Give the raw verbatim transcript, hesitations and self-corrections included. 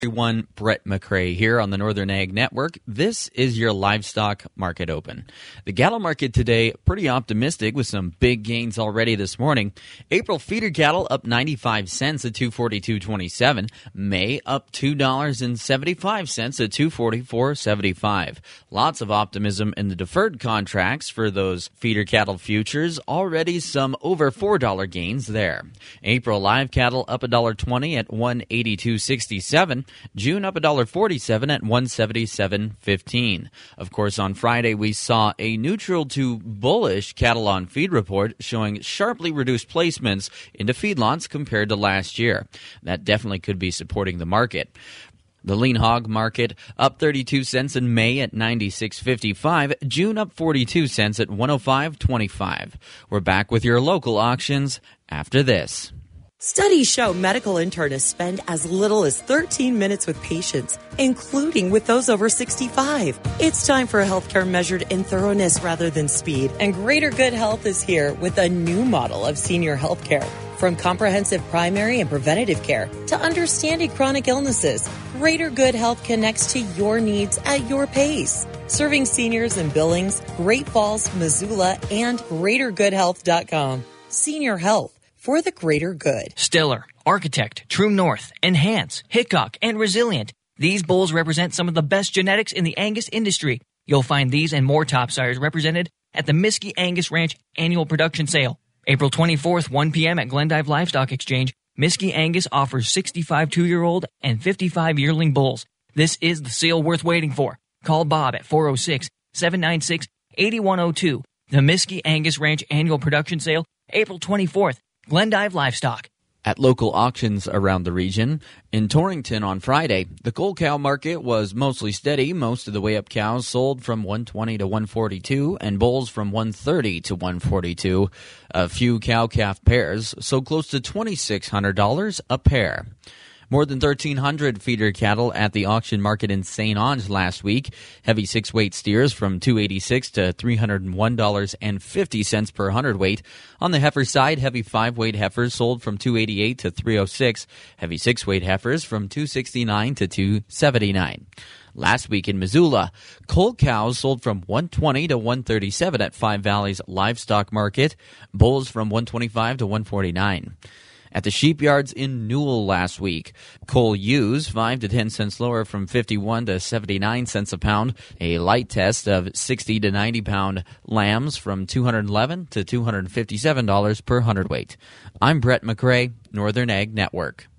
Everyone, Brett McCrae here on the Northern Ag Network. This is your livestock market open. The cattle market today, pretty optimistic with some big gains already this morning. April feeder cattle up ninety-five cents at two forty-two twenty-seven. May up two dollars and seventy-five cents at two forty-four seventy-five. Lots of optimism in the deferred contracts for those feeder cattle futures. Already some over four dollar gains there. April live cattle up one dollar twenty at one eighty-two sixty-seven. June up one dollar forty-seven at one seventy-seven fifteen. Of course, on Friday we saw a neutral to bullish cattle on feed report showing sharply reduced placements into feedlots compared to last year. That definitely could be supporting the market. The lean hog market up thirty-two cents in May at ninety-six fifty-five. June up forty-two cents at one oh five twenty-five. We're back with your local auctions after this. Studies show medical internists spend as little as thirteen minutes with patients, including with those over sixty-five. It's time for a healthcare measured in thoroughness rather than speed, and Greater Good Health is here with a new model of senior healthcare. From comprehensive primary and preventative care to understanding chronic illnesses, Greater Good Health connects to your needs at your pace. Serving seniors in Billings, Great Falls, Missoula, and greater good health dot com. Senior Health. For the greater good. Stiller, Architect, True North, Enhance, Hickok, and Resilient. These bulls represent some of the best genetics in the Angus industry. You'll find these and more top sires represented at the Miskey Angus Ranch Annual Production Sale. April twenty-fourth, one p.m. at Glendive Livestock Exchange. Miskey Angus offers sixty-five two-year-old and fifty-five yearling bulls. This is the sale worth waiting for. Call Bob at four oh six, seven nine six, eight one oh two. The Miskey Angus Ranch Annual Production Sale, April twenty-fourth. Glendive Livestock. At local auctions around the region, in Torrington on Friday, the cold cow market was mostly steady. Most of the way up cows sold from one twenty to one forty-two and bulls from one thirty to one forty-two. A few cow-calf pairs, so close to twenty-six hundred dollars a pair. More than thirteen hundred feeder cattle at the auction market in Saint Onge last week. Heavy six-weight steers from two eighty-six to three hundred one dollars and fifty cents per hundredweight. On the heifer side, heavy five-weight heifers sold from two eighty-eight to three oh six. Heavy six-weight heifers from two sixty-nine to two seventy-nine. Last week in Missoula, cold cows sold from one twenty to one thirty-seven at Five Valleys Livestock Market. Bulls from one twenty-five to one forty-nine. At the sheep yards in Newell last week, coal ewes five to ten cents lower from fifty-one to seventy-nine cents a pound. A light test of sixty to ninety pound lambs from two hundred eleven to two hundred fifty-seven dollars per hundredweight. I'm Brett McCrae, Northern Ag Network.